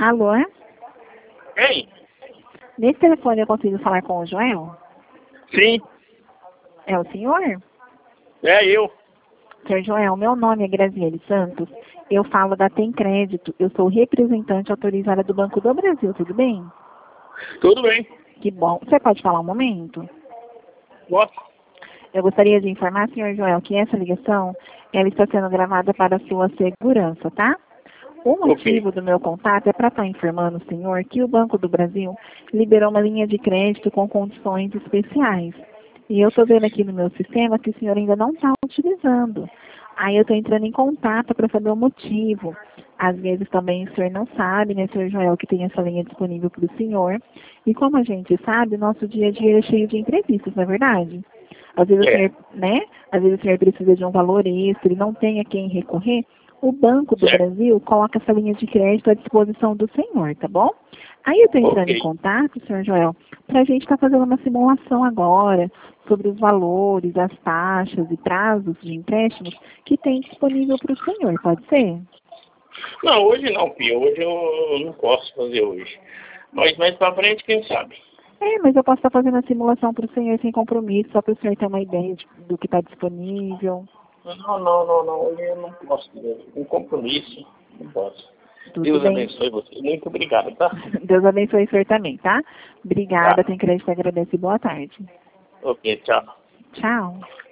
Alô? Quem? Nesse telefone eu consigo falar com o Joel? Sim, É o senhor? é eu. Senhor Joel, meu nome é Graziele Santos. Eu falo da Tem Crédito. Eu sou representante autorizada do Banco do Brasil, tudo bem? Tudo bem. Que bom. Você pode falar um momento? Posso? Eu gostaria de informar, senhor Joel, que essa ligação ela está sendo gravada para a sua segurança, tá? O motivo Ok. do meu contato é para estar informando o senhor que o Banco do Brasil liberou uma linha de crédito com condições especiais. E eu estou vendo aqui no meu sistema que o senhor ainda não está utilizando. Aí eu estou entrando em contato para saber o motivo. Às vezes também o senhor não sabe, né, senhor Joel, que tem essa linha disponível para o senhor. E como a gente sabe, nosso dia a dia é cheio de imprevistos, não é verdade? Às vezes o É. senhor, né? Às vezes o senhor precisa de um valor extra e não tem a quem recorrer. O Banco do Certo. Brasil coloca essa linha de crédito à disposição do senhor, tá bom? Aí eu estou entrando em Ok. contato, senhor Joel, para a gente estar fazendo uma simulação agora sobre os valores, as taxas e prazos de empréstimos que tem disponível para o senhor, pode ser? Não, hoje não, Pia. Hoje eu não posso fazer hoje. Mas mais pra frente, quem sabe? É, mas eu posso estar fazendo a simulação para o senhor sem compromisso, só para o senhor ter uma ideia do que está disponível. Não. Hoje eu não posso. Um compromisso. Não posso. Tudo Deus bem? abençoe você. Muito obrigado, tá? Deus abençoe o senhor também, tá? Obrigada, Tá. tem crédito, agradece e boa tarde. Ok, tchau. Tchau.